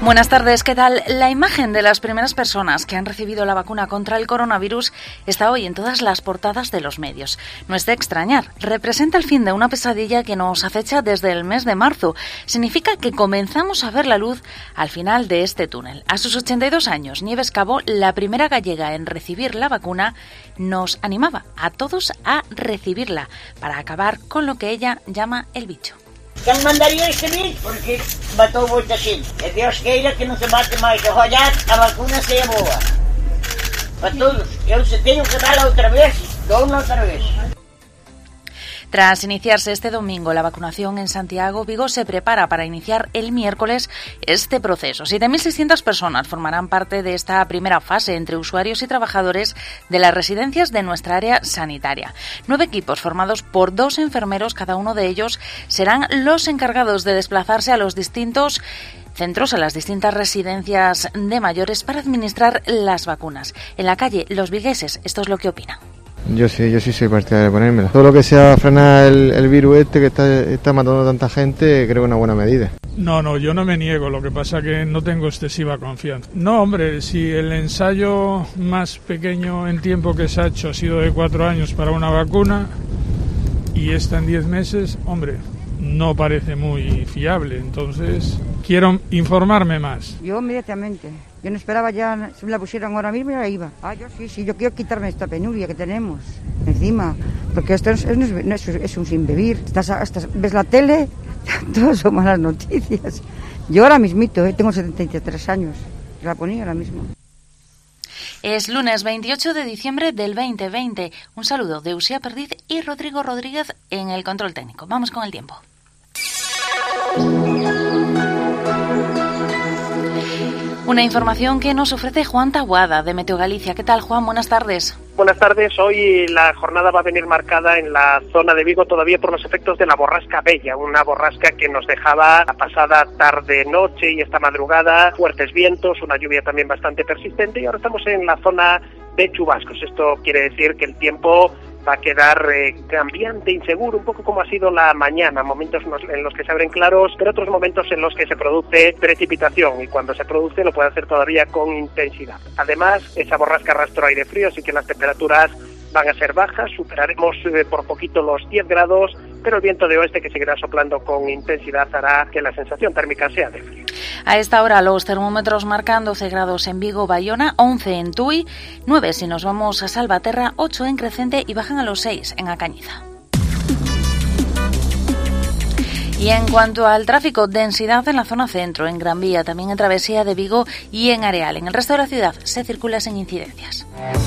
Buenas tardes, ¿qué tal? La imagen de las primeras personas que han recibido la vacuna contra el coronavirus está hoy en todas las portadas de los medios. No es de extrañar, representa el fin de una pesadilla que nos acecha desde el mes de marzo. Significa que comenzamos a ver la luz al final de este túnel. A sus 82 años, Nieves Cabo, la primera gallega en recibir la vacuna, nos animaba a todos a recibirla para acabar con lo que ella llama el bicho. Que mandaría este vir porque matou moita xente. E Dios queira que non se mate máis. Ojalá a vacuna sea boa. Para todos. Eu se teño que darla outra vez, dou-la outra vez. Tras iniciarse este domingo la vacunación en Santiago, Vigo se prepara para iniciar el miércoles este proceso. 7.600 personas formarán parte de esta primera fase entre usuarios y trabajadores de las residencias de nuestra área sanitaria. 9 equipos formados por 2 enfermeros, cada uno de ellos serán los encargados de desplazarse a los distintos centros, a las distintas residencias de mayores para administrar las vacunas. En la calle, los vigueses, esto es lo que opinan. Yo sí soy partidario de ponérmela. Todo lo que sea frenar el virus que está matando a tanta gente, creo que es una buena medida. No, yo no me niego, lo que pasa es que no tengo excesiva confianza. No, hombre, si el ensayo más pequeño en tiempo que se ha hecho ha sido de 4 años para una vacuna y esta en 10 meses, hombre, no parece muy fiable, entonces quiero informarme más. Yo inmediatamente. Yo no esperaba ya, si me la pusieran ahora mismo ya iba. Yo sí, yo quiero quitarme esta penuria que tenemos encima, porque esto es un sin vivir. Ves la tele, todas son malas noticias. Yo ahora mismito, tengo 73 años, la ponía ahora mismo. Es lunes 28 de diciembre del 2020. Un saludo de Uxía Perdiz y Rodrigo Rodríguez en el control técnico. Vamos con el tiempo. Una información que nos ofrece Juan Taboada de Meteo Galicia. ¿Qué tal, Juan? Buenas tardes. Buenas tardes. Hoy la jornada va a venir marcada en la zona de Vigo todavía por los efectos de la borrasca Bella, una borrasca que nos dejaba la pasada tarde-noche y esta madrugada fuertes vientos, una lluvia también bastante persistente y ahora estamos en la zona de chubascos. Esto quiere decir que el tiempo va a quedar cambiante, inseguro, un poco como ha sido la mañana, momentos en los que se abren claros, pero otros momentos en los que se produce precipitación y cuando se produce lo puede hacer todavía con intensidad. Además, esa borrasca arrastró aire frío, así que las temperaturas van a ser bajas, superaremos por poquito los 10 grados, pero el viento de oeste que seguirá soplando con intensidad hará que la sensación térmica sea de frío. A esta hora los termómetros marcan 12 grados en Vigo, Bayona, 11 en Tui, 9 si nos vamos a Salvaterra, 8 en Crecente y bajan a los 6 en Acañiza. Y en cuanto al tráfico, densidad en la zona centro, en Gran Vía, también en Travesía de Vigo y en Areal. En el resto de la ciudad se circula sin incidencias.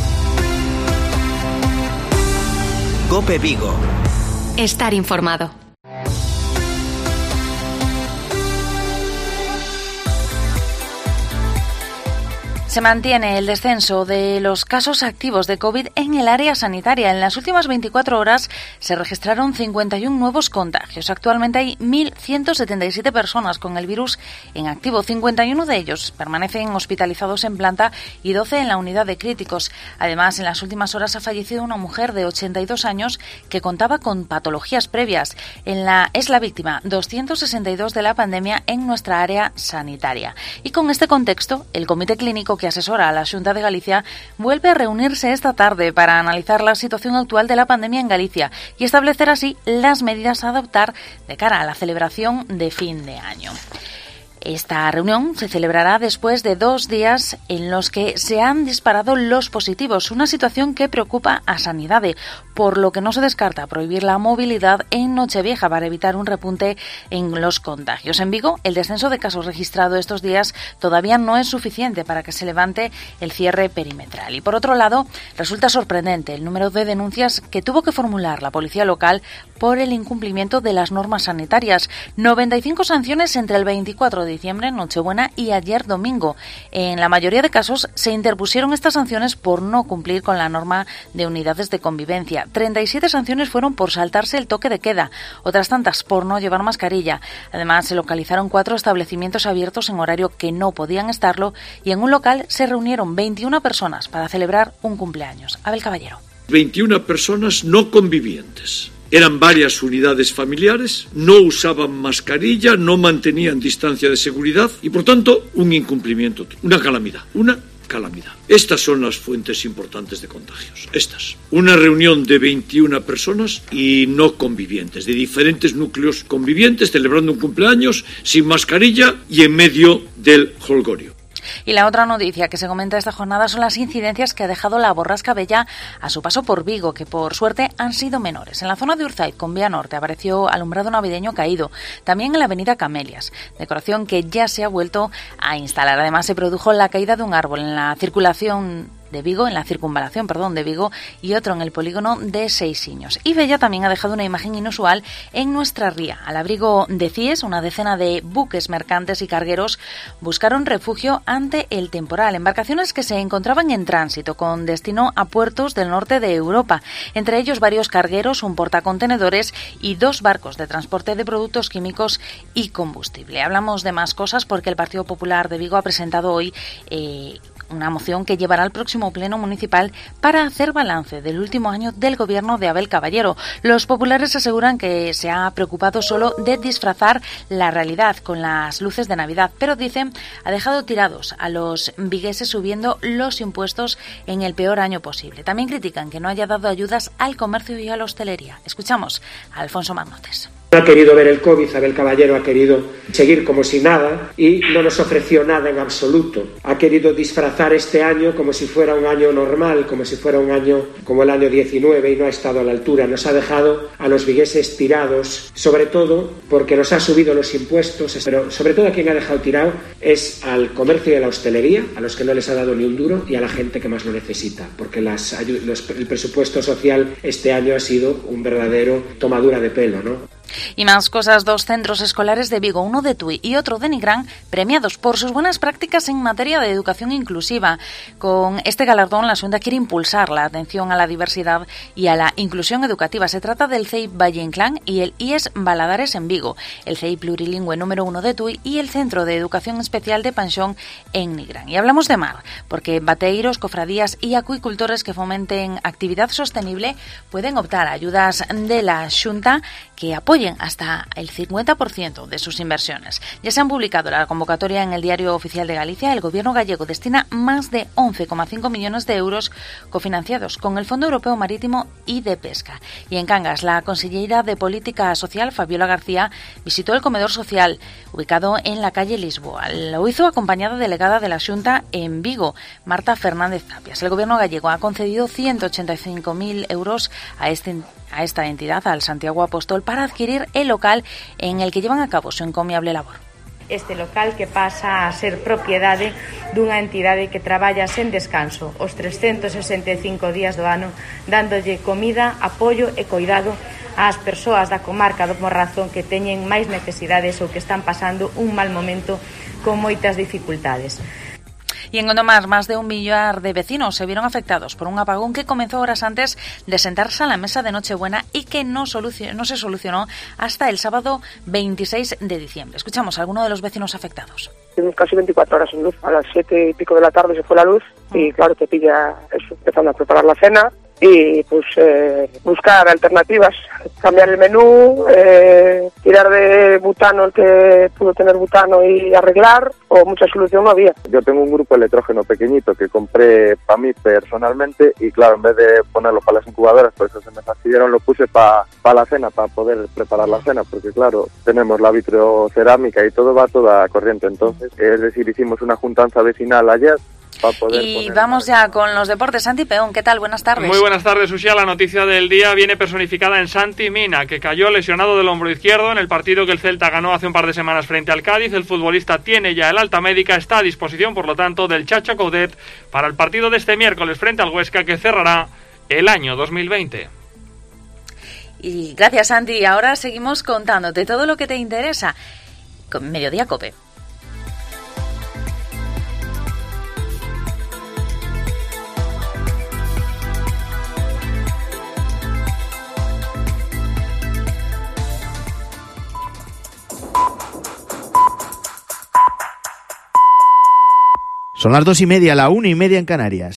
COPE Vigo. Estar informado. Se mantiene el descenso de los casos activos de COVID en el área sanitaria. En las últimas 24 horas se registraron 51 nuevos contagios. Actualmente hay 1.177 personas con el virus en activo. 51 de ellos permanecen hospitalizados en planta y 12 en la unidad de críticos. Además, en las últimas horas ha fallecido una mujer de 82 años que contaba con patologías previas. Es la víctima 262 de la pandemia en nuestra área sanitaria. Y con este contexto, el Comité Clínico que asesora a la Xunta de Galicia vuelve a reunirse esta tarde para analizar la situación actual de la pandemia en Galicia y establecer así las medidas a adoptar de cara a la celebración de fin de año. Esta reunión se celebrará después de 2 días en los que se han disparado los positivos, una situación que preocupa a Sanidade, por lo que no se descarta prohibir la movilidad en Nochevieja para evitar un repunte en los contagios. En Vigo, el descenso de casos registrado estos días todavía no es suficiente para que se levante el cierre perimetral. Y por otro lado, resulta sorprendente el número de denuncias que tuvo que formular la policía local por el incumplimiento de las normas sanitarias. 95 sanciones entre el 24 de diciembre, Nochebuena y ayer domingo. En la mayoría de casos se interpusieron estas sanciones por no cumplir con la norma de unidades de convivencia. 37 sanciones fueron por saltarse el toque de queda, otras tantas por no llevar mascarilla. Además, se localizaron 4 establecimientos abiertos en horario que no podían estarlo y en un local se reunieron 21 personas para celebrar un cumpleaños. Abel Caballero. 21 personas no convivientes. Eran varias unidades familiares, no usaban mascarilla, no mantenían distancia de seguridad y, por tanto, un incumplimiento, una calamidad. Estas son las fuentes importantes de contagios. Una reunión de 21 personas y no convivientes, de diferentes núcleos convivientes, celebrando un cumpleaños, sin mascarilla y en medio del jolgorio. Y la otra noticia que se comenta esta jornada son las incidencias que ha dejado la borrasca Bella a su paso por Vigo, que por suerte han sido menores. En la zona de Urzaiz, con vía norte, apareció alumbrado navideño caído, también en la avenida Camelias, decoración que ya se ha vuelto a instalar. Además, se produjo la caída de un árbol en la circunvalación de Vigo, y otro en el polígono de Seixiños. Y Bella también ha dejado una imagen inusual en nuestra ría. Al abrigo de CIES, una decena de buques mercantes y cargueros buscaron refugio ante el temporal. Embarcaciones que se encontraban en tránsito con destino a puertos del norte de Europa. Entre ellos varios cargueros, un portacontenedores y 2 barcos de transporte de productos químicos y combustible. Hablamos de más cosas porque el Partido Popular de Vigo ha presentado hoy una moción que llevará al próximo pleno municipal para hacer balance del último año del gobierno de Abel Caballero. Los populares aseguran que se ha preocupado solo de disfrazar la realidad con las luces de Navidad, pero dicen ha dejado tirados a los vigueses subiendo los impuestos en el peor año posible. También critican que no haya dado ayudas al comercio y a la hostelería. Escuchamos a Alfonso Magnotes. No ha querido ver el COVID, Abel Caballero ha querido seguir como si nada y no nos ofreció nada en absoluto. Ha querido disfrazar este año como si fuera un año normal, como si fuera un año como el año 19 y no ha estado a la altura. Nos ha dejado a los vigueses tirados, sobre todo porque nos ha subido los impuestos, pero sobre todo a quien ha dejado tirado es al comercio y a la hostelería, a los que no les ha dado ni un duro y a la gente que más lo necesita, porque el presupuesto social este año ha sido un verdadero tomadura de pelo, ¿no? Y más cosas, 2 centros escolares de Vigo, uno de Tui y otro de Nigrán, premiados por sus buenas prácticas en materia de educación inclusiva. Con este galardón, la Xunta quiere impulsar la atención a la diversidad y a la inclusión educativa. Se trata del CEI Valle Inclán y el IES Valadares en Vigo, el CEI Plurilingüe número 1 de Tui y el Centro de Educación Especial de Panxón en Nigrán. Y hablamos de mar, porque bateiros, cofradías y acuicultores que fomenten actividad sostenible pueden optar a ayudas de la Xunta que apoyen hasta el 50% de sus inversiones. Ya se han publicado la convocatoria en el Diario Oficial de Galicia. El Gobierno gallego destina más de 11,5 millones de euros cofinanciados con el Fondo Europeo Marítimo y de Pesca. Y en Cangas, la consellera de Política Social, Fabiola García, visitó el comedor social ubicado en la calle Lisboa. Lo hizo acompañada delegada de la Xunta en Vigo, Marta Fernández Tapias. El Gobierno gallego ha concedido 185.000 euros a esta entidad, al Santiago Apóstol, para adquirir el local en el que llevan a cabo su encomiable labor. Este local que pasa a ser propiedade dunha entidade que traballa sen descanso os 365 días do ano, dándolle comida, apoio e coidado ás persoas da comarca do Morrazo que teñen máis necesidades ou que están pasando un mal momento con moitas dificultades. Y en Gondomar, más de 1 millar de vecinos se vieron afectados por un apagón que comenzó horas antes de sentarse a la mesa de Nochebuena y que no se solucionó hasta el sábado 26 de diciembre. Escuchamos a alguno de los vecinos afectados. Tuvimos casi 24 horas sin luz. A las 7 y pico de la tarde se fue la luz y claro, te pilla eso, empezando a preparar la cena y pues buscar alternativas, cambiar el menú, tirar de butano el que pudo tener butano y arreglar, o mucha solución no había. Yo tengo un grupo electrógeno pequeñito que compré para mí personalmente y claro, en vez de ponerlo para las incubadoras, por eso se me fastidiaron, lo puse para la cena, para poder preparar la cena, porque claro, tenemos la vitrocerámica y todo va toda corriente, entonces, es decir, hicimos una juntanza vecinal ayer. Y vamos ya con los deportes. Santi Peón, ¿qué tal? Buenas tardes. Muy buenas tardes, Uxía. La noticia del día viene personificada en Santi Mina, que cayó lesionado del hombro izquierdo en el partido que el Celta ganó hace un par de semanas frente al Cádiz. El futbolista tiene ya el alta médica, está a disposición, por lo tanto, del Chacho Coudet para el partido de este miércoles frente al Huesca, que cerrará el año 2020. Y gracias, Santi. Ahora seguimos contándote todo lo que te interesa con Mediodía COPE. Son las 2:30, la 1:30 en Canarias.